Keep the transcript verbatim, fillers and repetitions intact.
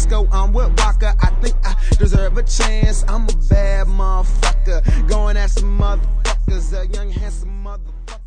Frisco, I'm with Walker. I think I deserve a chance. I'm a bad motherfucker. Going at some motherfuckers, a young handsome motherfucker.